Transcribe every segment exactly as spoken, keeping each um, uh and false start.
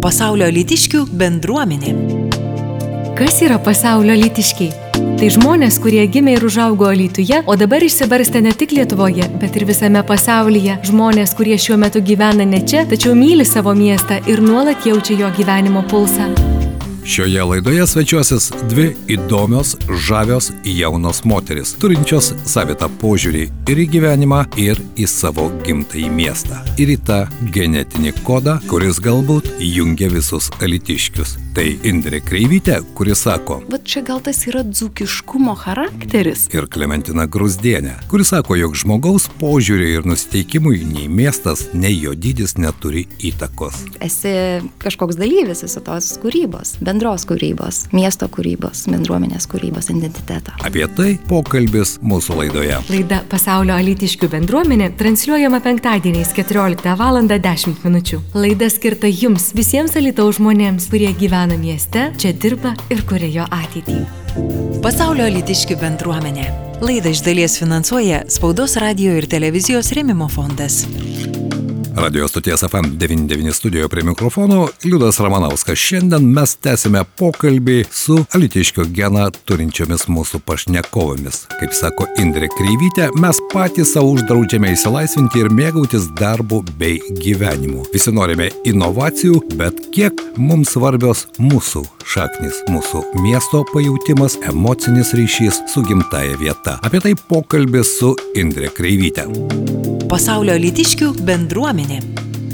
Pasaulio alytiškių bendruomenė. Kas yra pasaulio alytiškiai? Tai žmonės, kurie gimė ir užaugo Alytuje, o dabar išsibarstę ne tik Lietuvoje, bet ir visame pasaulyje. Žmonės, kurie šiuo metu gyvena ne čia, tačiau myli savo miestą ir nuolat jaučia jo gyvenimo pulsą. Šioje laidoje svečiuosis dvi įdomios, žavios, jaunos moteris, turinčios savitą požiūrį ir į gyvenimą, ir į savo gimtąjį miestą. Ir į tą genetinį kodą, kuris galbūt jungia visus alytiškius. Tai Indrė Kreivytė, kuri sako, bet čia gal tas yra dzūkiškumo charakteris. Ir Klementina Gruzdienė, kuri sako, jog žmogaus požiūriui ir nusiteikimui nei miestas, nei jo dydis neturi įtakos. Esi kažkoks dalyvis viso tos kūrybos, bendros kūrybos, miesto kūrybos, bendruomenės kūrybos, identiteto. Apie tai pokalbis mūsų laidoje. Laida Pasaulio alytiškių bendruomenė transliuojama penktadieniais keturioliktą valandą dešimt minučių. Laida skirta jums, visiems Alytaus žmonėms, kurie gyvena mieste, čia dirba ir kuria jo ateitį. Pasaulio alytiškių bendruomenė. Laidą iš dalies finansuoja Spaudos radijo ir televizijos rėmimo fondas. Radio stoties F M devyni devyni studijoje prie mikrofono Liudas Ramanauskas. Šiandien mes tęsime pokalbį su alytiškio geną turinčiomis mūsų pašnekovomis. Kaip sako Indrė Kreivytė, mes patys savo uždraudžiame įsilaisvinti ir mėgautis darbu bei gyvenimu. Visi norime inovacijų, bet kiek mums svarbios mūsų šaknys, mūsų miesto pajautimas, emocinis ryšys su gimtaja vieta. Apie tai pokalbis su Indrė Kreivytė. Pasaulio alytiškių bendruomenė.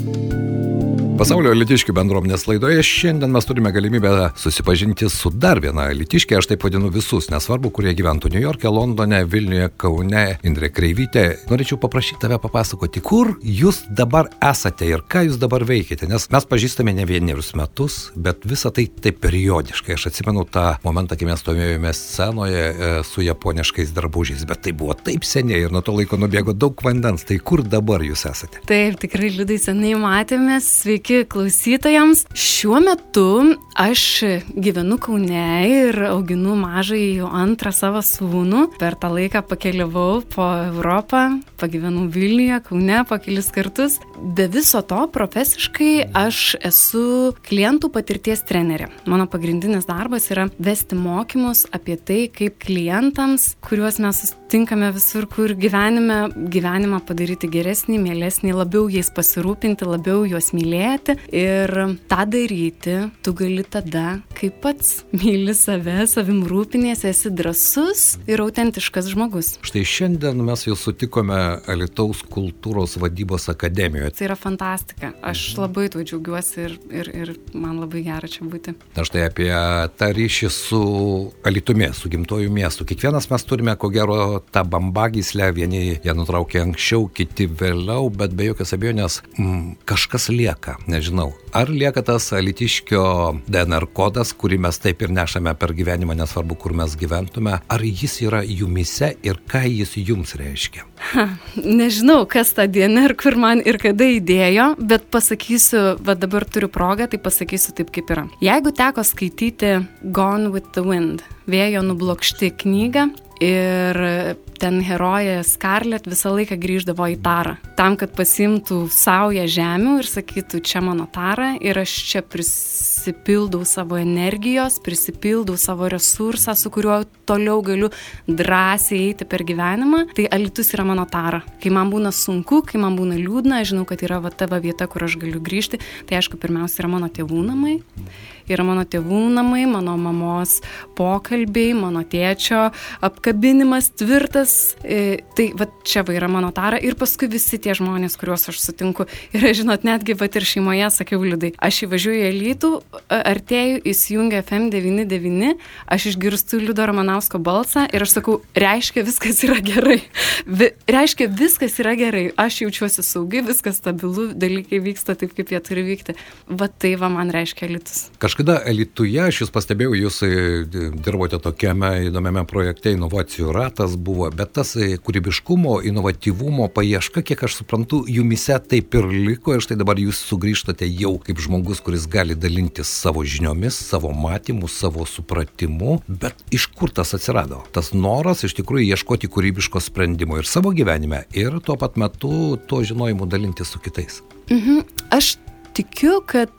Pasaulio alytiškių bendruomenės laidoje šiandien mes turime galimybę susipažinti su dar viena alytiškė, aš taip vadinu visus, nesvarbu, kurie gyventų Niujorke, Londone, Vilniuje, Kaune. Indrė Kreivytė, norėčiau paprašyti tave papasakoti, kur jūs dabar esate ir ką jūs dabar veikite, nes mes pažįstame ne vienerius metus, bet visą tai taip periodiškai. Aš atsimenu tą momentą, kai mes stovėjome scenoje e, su japoniškais drabužiais, bet tai buvo taip seniai ir nuo to laiko nubėgo daug vandens. Tai kur dabar jūs esate? Taip, tikrai Liudai senai matėmės. Sveiki klausytojams. Šiuo metu aš gyvenu Kaune ir auginu mažąjį jau antrą savo sūnų. Per tą laiką pakeliavau po Europą, pagyvenau Vilniuje, Kaune po kelis kartus. Be viso to profesiškai aš esu klientų patirties trenerė. Mano pagrindinis darbas yra vesti mokymus apie tai, kaip klientams, kuriuos mes susitinkame visur, kur gyvenime, gyvenimą padaryti geresnį, mielesnį, labiau jais pasirūpinti, labiau juos mylėti. Ir tą daryti tu gali tada, kai pats myli save, savim rūpiniesi, esi drąsus ir autentiškas žmogus. Štai šiandien mes jau sutikome Alytaus kultūros vadybos akademijoje. Tai yra fantastika. Aš labai tuo džiaugiuosi ir, ir, ir man labai gera čia būti. Na štai apie tą ryšį su Alytumi, su gimtoju miestu. Kiekvienas mes turime, ko gero, tą bambagyslę, vieni ją nutraukė anksčiau, kiti vėliau, bet be jokios abejonės mm, kažkas lieka. Nežinau, ar lieka tas alytiškio D N R kodas, kurį mes taip ir nešame per gyvenimą, nesvarbu, kur mes gyventume, ar jis yra jumise ir ką jis jums reiškia? Ha, nežinau, kas tą D N R, kur man ir kada įdėjo, bet pasakysiu, va dabar turiu progą, tai pasakysiu taip, kaip yra. Jeigu teko skaityti Gone with the Wind, Vėjo nublokšti knygą, ir ten herojė Scarlett visą laiką grįždavo į Tarą, tam, kad pasimtų saują žemių ir sakytų, čia mano Tara ir aš čia prisipildau savo energijos, prisipildau savo resursą, su kuriuo toliau galiu drąsiai eiti per gyvenimą. Tai Alytus yra mano Tara. Kai man būna sunku, kai man būna liūdna, žinau, kad yra va tava vieta, kur aš galiu grįžti. Tai aišku, pirmiausia yra mano tėvų namai. Yra mano tėvų namai, mano mamos pokalbiai, mano tėčio apkabinimas tvirtas. E, tai va čia va yra mano Tara ir paskui visi tie žmonės, kuriuos aš sutinku. Ir žinot, netgi va ir šeimoje sakiau, Liudai, aš įvažiuoju į Alytų, artėju, įsijungia F M devyni devyni, aš išgirstu Liudo Ramanausko balsą ir aš sakau, reiškia viskas yra gerai. Vi, reiškia viskas yra gerai. Aš jaučiuosi saugi, viskas stabilu, dalykai vyksta taip, kaip jie turi vykti. Va tai va man reiškia Alytus. Kažkada Alytuje, aš jūs pastebėjau, jūs dirbote tokiame įdomiame projekte, inovacijų ratas buvo, bet tas kūrybiškumo, inovatyvumo paieška, kiek aš suprantu, jumise taip ir liko ir štai dabar jūs sugrįžtate jau kaip žmogus, kuris gali dalintis savo žiniomis, savo matymu, savo supratimu, bet iš kur tas atsirado? Tas noras iš tikrųjų ieškoti kūrybiško sprendimo ir savo gyvenime ir tuo pat metu to žinojimu dalintis su kitais. Mhm. Aš tikiu, kad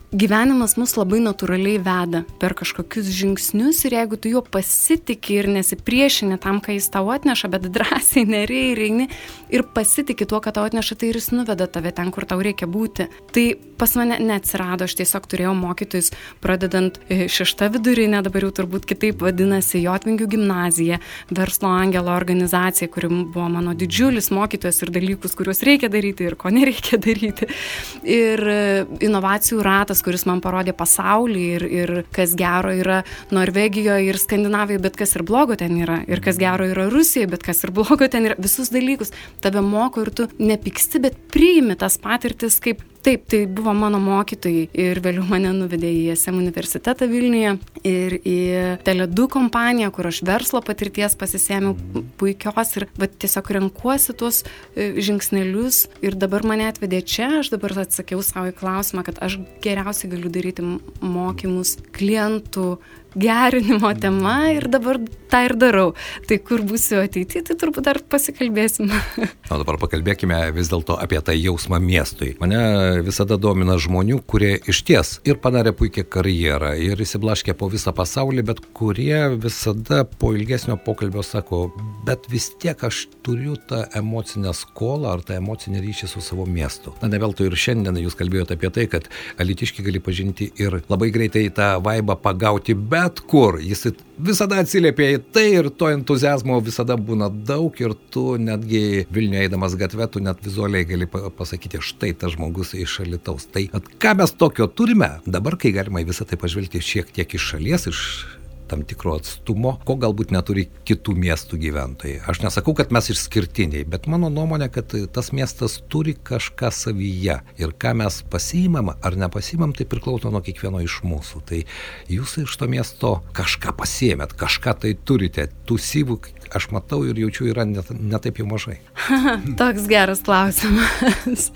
gyvenimas mus labai natūraliai veda per kažkokius žingsnius ir jeigu tu juo pasitiki ir nesipriešini tam, ką jis tau atneša, bet drąsiai neriai ir eini ir pasitiki tuo, ką tau atneša, tai ir jis nuveda tave ten, kur tau reikia būti. Tai pas mane neatsirado, aš tiesiog turėjau mokytojus, pradedant šešta vidurinė, dabar jau turbūt kitaip vadinasi, Jotvingių gimnazija, Verslo angelo organizacija, kuri buvo mano didžiulis mokytojas ir dalykus, kuriuos reikia daryti ir ko nereikia daryti. Ir inovacijų ratas, kuris man parodė pasaulį ir, ir kas gero yra Norvegijoje ir Skandinavijoje, bet kas ir blogo ten yra. Ir kas gero yra Rusijoje, bet kas ir blogo ten yra. Visus dalykus tave moko ir tu nepyksti, bet priimi tas patirtis kaip taip, tai buvo mano mokytojai ir vėliau mane nuvedė į S M universitetą Vilniuje ir į Tele du kompaniją, kur aš verslo patirties pasisėmiau puikios ir va, tiesiog renkuosi tuos žingsnelius ir dabar mane atvedė čia, aš dabar atsakiau savo į klausimą, kad aš geriausiai galiu daryti mokymus klientų gerinimo tema ir dabar tą ir darau. Tai kur būsiu ateityje, tai turbūt dar pasikalbėsim. O dabar pakalbėkime vis dėlto apie tą jausmą miestui. Mane visada domina žmonių, kurie išties ir padarė puikią karjerą ir įsiblaškė po visą pasaulį, bet kurie visada po ilgesnio pokalbio sako, bet vis tiek aš turiu tą emocinę skolą ar tą emocinį ryšį su savo miestu. Na, ne veltui ir šiandien jūs kalbėjote apie tai, kad alytiškį gali pažinti ir labai greitai tą vaibą pagauti, bet bet kur, jis visada atsiliepia į tai ir to entuzijazmo visada būna daug ir tu netgi Vilniuje eidamas gatve, tu net vizualiai gali pasakyti, štai tas žmogus iš Alytaus. Tai at, ką mes tokio turime dabar, kai galima į visą tai pažvelgti šiek tiek iš šalies, iš tam tikro atstumo, ko galbūt neturi kitų miestų gyventojai. Aš nesakau, kad mes išskirtiniai, bet mano nuomonė, kad tas miestas turi kažką savyje ir ką mes pasiimam ar nepasiimam, tai priklauso nuo kiekvieno iš mūsų. Tai jūs iš to miesto kažką pasiėmėt, kažką tai turite, tų syvų aš matau ir jaučiu yra net, netaip jau mažai. Toks geras klausimas.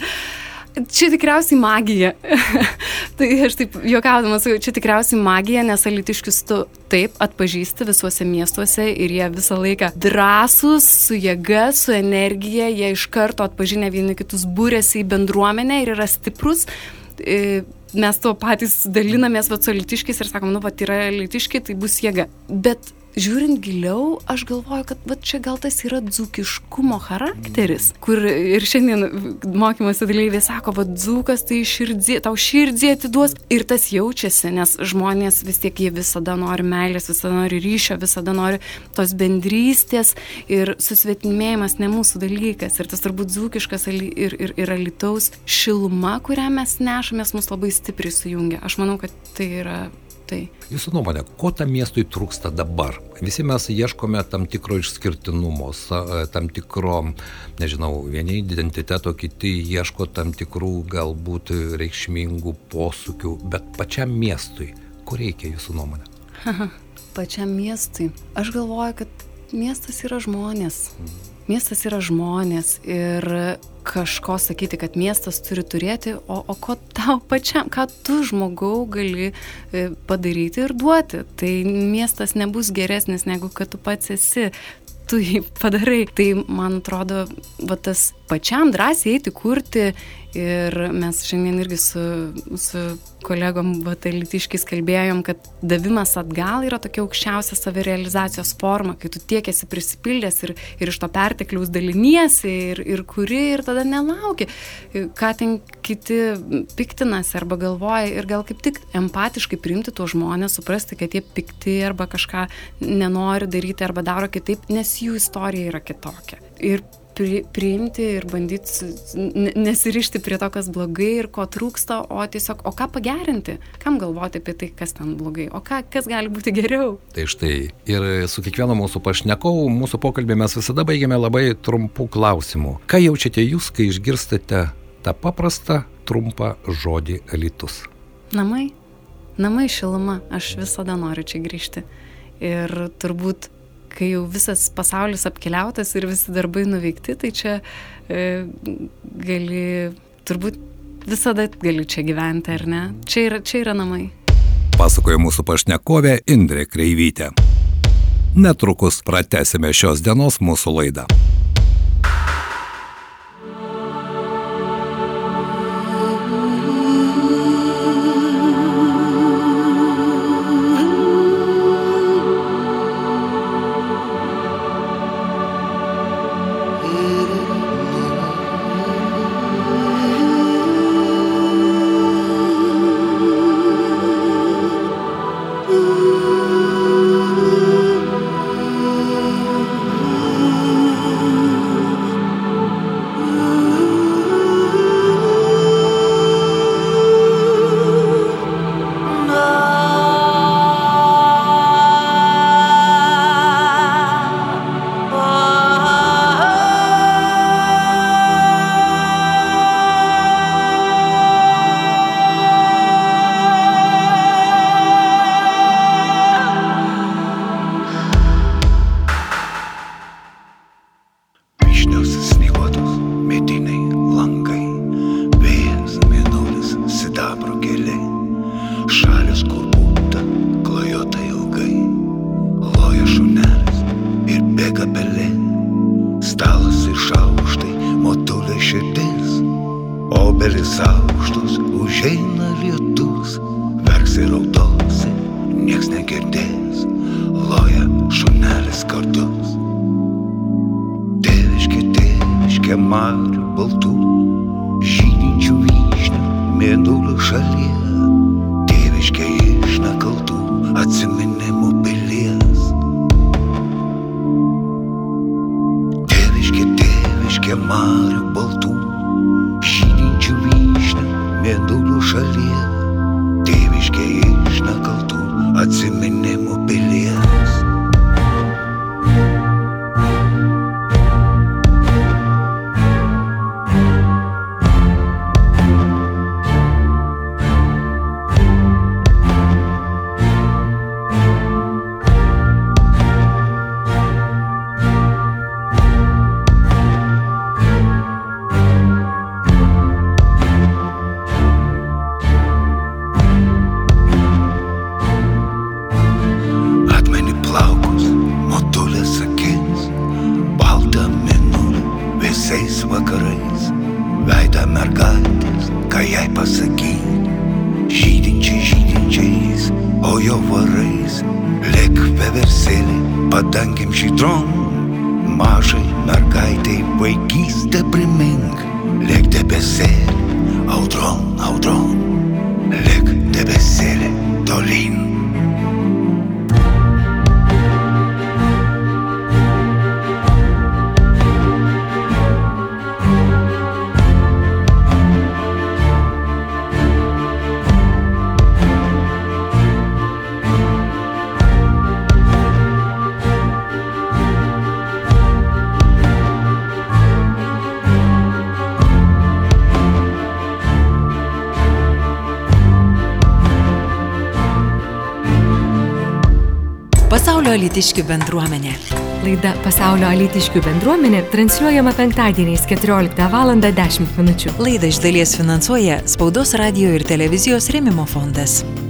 Čia tikriausiai magija. Tai aš taip juokaudamas, čia tikriausiai magija, nes alytiškius tu taip atpažįsti visuose miestuose ir jie visą laiką drąsūs, su jėga, su energija, jie iš karto atpažinę vieni kitus būrėsi į bendruomenę ir yra stiprus. Mes to patys dalinamės vat su alytiškiais ir sakom, nu, vat yra alytiškiai, tai bus jėga. Bet žiūrint giliau, aš galvoju, kad va, čia gal tas yra dzūkiškumo charakteris, kur ir šiandien mokymosi dalyviai sako, va, dzūkas tai širdį, tau širdį atiduos ir tas jaučiasi, nes žmonės vis tiek jie visada nori meilės, visada nori ryšio, visada nori tos bendrystės ir susvetimėjimas ne mūsų dalykas ir tas turbūt dzūkiškas ir, ir, ir Alytaus šiluma, kurią mes nešamės, mus labai stipriai sujungia. Aš manau, kad tai yra tai. Jūsų nuomonė, ko tam miestui trūksta dabar? Visi mes ieškome tam tikro išskirtinumo, tam tikro, nežinau, vieni identiteto, kiti ieško tam tikrų galbūt reikšmingų posūkių, bet pačiam miestui, ko reikia jūsų nuomonė? Pačiam miestui. Aš galvoju, kad miestas yra žmonės. Miestas yra žmonės ir kažko sakyti, kad miestas turi turėti, o, o ko tau pačiam, ką tu žmogau gali padaryti ir duoti. Tai miestas nebus geresnis, negu kad tu pats esi, tu jį padarai. Tai man atrodo, va tas pačiam drąsiai eiti kurti ir mes šiandien irgi su, su kolegom alytiškiais kalbėjom, kad davimas atgal yra tokia aukščiausia savirealizacijos forma, kai tu tiek esi prisipildęs ir, ir iš to pertekliaus daliniesi ir, ir kuri ir tada nelauki, ką ten kiti piktinasi arba galvoja ir gal kaip tik empatiškai priimti tuos žmonės, suprasti, kad jie pikti arba kažką nenori daryti arba daro kitaip, nes jų istorija yra kitokia. Ir pri, priimti ir bandyti nesirišti prie to, kas blogai ir ko trūksta, o tiesiog, o ką pagerinti, kam galvoti apie tai, kas ten blogai, o ką, kas gali būti geriau. Tai štai, ir su kiekvienu mūsų pašnekovu, mūsų pokalbį mes visada baigiame labai trumpų klausimų. Ką jaučiate jūs, kai išgirstate tą paprastą, trumpą žodį Alytus? Namai. Namai, šiluma. Aš visada noriu čia grįžti. Ir turbūt, kai jau visas pasaulis apkeliautas ir visi darbai nuveikti, tai čia e, gali, turbūt visada gali čia gyventi, ar ne? Čia yra, čia yra namai. Pasakoja mūsų pašnekovė Indrė Kreivytė. Netrukus pratęsime šios dienos mūsų laidą. Šalis, kur būta, klajota ilgai, loja šunelis ir bėga belė. Stalas ir šaukštai, motulė širdis, obelis aukštus, užeina lietus, verks ir raudosi, nieks negirdės, loja šunelis kartus. Tėviškė, tėviškė marių baltų, žydinčių vyšnių, mėnulio šalyje, tėviškė iš nekaltų atsiminimų pilies. Tėviškė, tėviškė marių baltų, žydinčių vyšnių, mėnulio šalyje, tėviškė iš nekaltų atsiminimų pilies. Vakarais veidą mergaitės, ką jai pasakyt, žydinčiai žydinčiais, o jo varais lėk veverselį padangėm žydrom, mažai mergaitei vaikystę primink, lėk debesėlį, audron, audron, lėk debesėlį tolyn. Pasaulio alytiškių bendruomenė. Laida Pasaulio alytiškių bendruomenė transliuojama penktadieniais keturioliktą valandą dešimt minučių. Laidą iš dalies finansuoja Spaudos radijo ir televizijos rėmimo fondas.